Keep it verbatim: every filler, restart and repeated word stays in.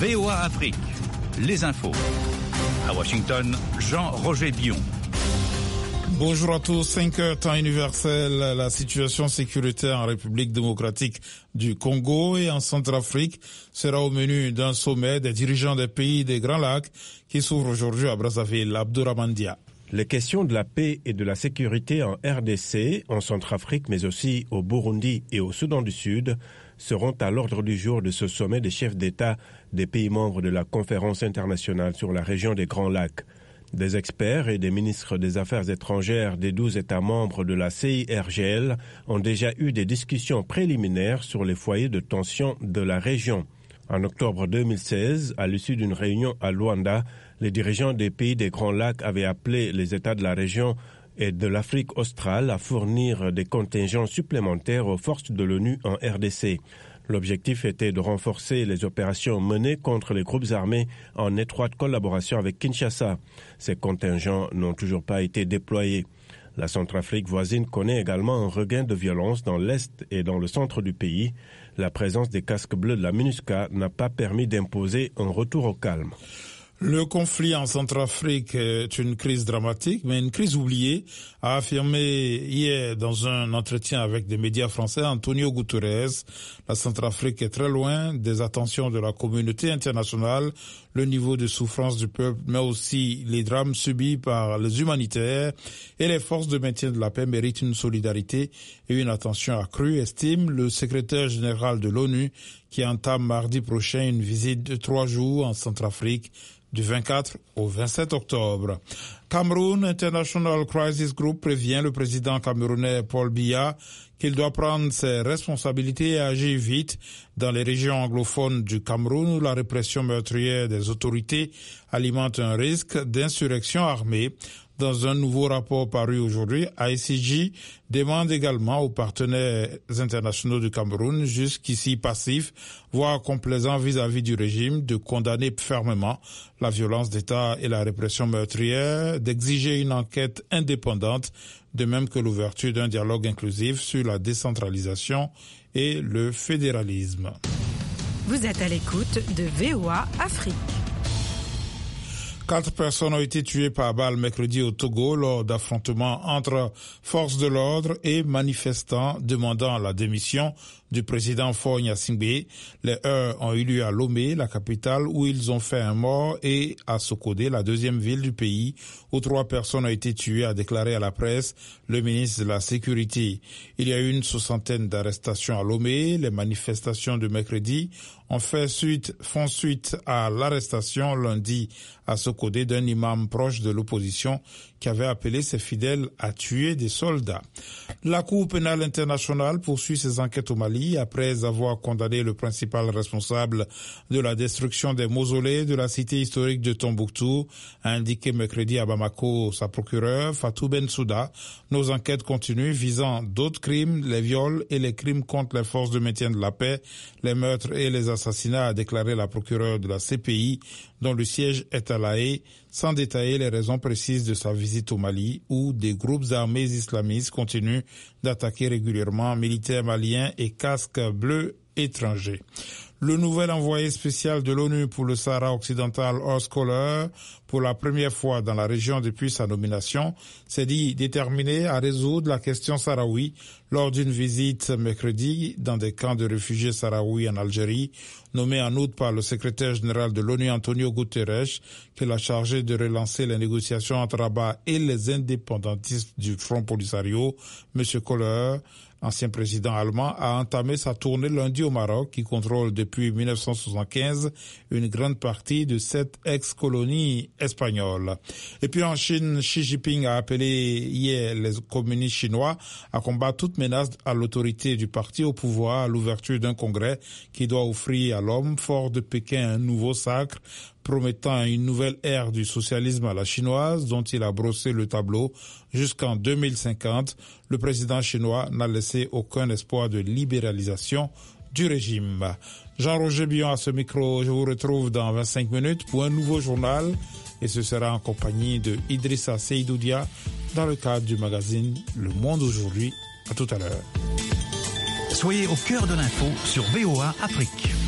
V O A Afrique, les infos. À Washington, Jean-Roger Bion. Bonjour à tous, cinq heures temps universel. La situation sécuritaire en République démocratique du Congo et en Centrafrique sera au menu d'un sommet des dirigeants des pays des Grands Lacs qui s'ouvre aujourd'hui à Brazzaville. Abdourahmane Dia. Les questions de la paix et de la sécurité en R D C, en Centrafrique, mais aussi au Burundi et au Soudan du Sud, seront à l'ordre du jour de ce sommet des chefs d'État des pays membres de la Conférence internationale sur la région des Grands Lacs. Des experts et des ministres des Affaires étrangères des douze États membres de la C I R G L ont déjà eu des discussions préliminaires sur les foyers de tension de la région. En octobre deux mille seize, à l'issue d'une réunion à Luanda, les dirigeants des pays des Grands Lacs avaient appelé les États de la région et de l'Afrique australe à fournir des contingents supplémentaires aux forces de l'ONU en R D C. L'objectif était de renforcer les opérations menées contre les groupes armés en étroite collaboration avec Kinshasa. Ces contingents n'ont toujours pas été déployés. La Centrafrique voisine connaît également un regain de violence dans l'est et dans le centre du pays. La présence des casques bleus de la MINUSCA n'a pas permis d'imposer un retour au calme. Le conflit en Centrafrique est une crise dramatique, mais une crise oubliée, a affirmé hier dans un entretien avec des médias français Antonio Guterres. La Centrafrique est très loin des attentions de la communauté internationale, le niveau de souffrance du peuple, mais aussi les drames subis par les humanitaires et les forces de maintien de la paix méritent une solidarité et une attention accrue, estime le secrétaire général de l'ONU qui entame mardi prochain une visite de trois jours en Centrafrique du vingt-quatre au vingt-sept octobre. Cameroun International Crisis Group prévient le président camerounais Paul Biya qu'il doit prendre ses responsabilités et agir vite dans les régions anglophones du Cameroun où la répression meurtrière des autorités alimente un risque d'insurrection armée. Dans un nouveau rapport paru aujourd'hui, I C G demande également aux partenaires internationaux du Cameroun, jusqu'ici passifs, voire complaisants vis-à-vis du régime, de condamner fermement la violence d'État et la répression meurtrière, d'exiger une enquête indépendante, de même que l'ouverture d'un dialogue inclusif sur la décentralisation et le fédéralisme. Vous êtes à l'écoute de V O A Afrique. Quatre personnes ont été tuées par balle mercredi au Togo lors d'affrontements entre forces de l'ordre et manifestants demandant la démission du président Faure Gnassingbé. Les heurts ont eu lieu à Lomé, la capitale, où ils ont fait un mort, et à Sokodé, la deuxième ville du pays, où trois personnes ont été tuées, a déclaré à la presse le ministre de la Sécurité. Il y a eu une soixantaine d'arrestations à Lomé. Les manifestations de mercredi ont fait suite, font suite à l'arrestation lundi à Sokodé d'un imam proche de l'opposition qui avait appelé ses fidèles à tuer des soldats. La Cour pénale internationale poursuit ses enquêtes au Mali après avoir condamné le principal responsable de la destruction des mausolées de la cité historique de Tombouctou, a indiqué mercredi à Bamako sa procureure Fatou Bensouda. Nos enquêtes continuent visant d'autres crimes, les viols et les crimes contre les forces de maintien de la paix, les meurtres et les assassinats, a déclaré la procureure de la C P I, dont le siège est à La Haye, sans détailler les raisons précises de sa visite au Mali, où des groupes armés islamistes continuent d'attaquer régulièrement militaires maliens et casques bleus étrangers. Le nouvel envoyé spécial de l'ONU pour le Sahara occidental, Urs Kohler, pour la première fois dans la région depuis sa nomination, s'est dit déterminé à résoudre la question sahraoui lors d'une visite mercredi dans des camps de réfugiés sahraouis en Algérie, nommé en août par le secrétaire général de l'ONU Antonio Guterres, qui l'a chargé de relancer les négociations entre Rabat et les indépendantistes du Front Polisario. M. Kohler, ancien président allemand, a entamé sa tournée lundi au Maroc, qui contrôle depuis mille neuf cent soixante-quinze une grande partie de cette ex-colonie espagnole. Et puis en Chine, Xi Jinping a appelé hier les communistes chinois à combattre toute menace à l'autorité du parti au pouvoir à l'ouverture d'un congrès qui doit offrir à l'homme fort de Pékin un nouveau sacre, promettant une nouvelle ère du socialisme à la chinoise dont il a brossé le tableau jusqu'en deux mille cinquante. Le président chinois n'a laissé aucun espoir de libéralisation du régime. Jean-Roger Bion à ce micro. Je vous retrouve dans vingt-cinq minutes pour un nouveau journal et ce sera en compagnie de Idrissa Seydoudia dans le cadre du magazine Le Monde aujourd'hui. À tout à l'heure. Soyez au cœur de l'info sur V O A Afrique.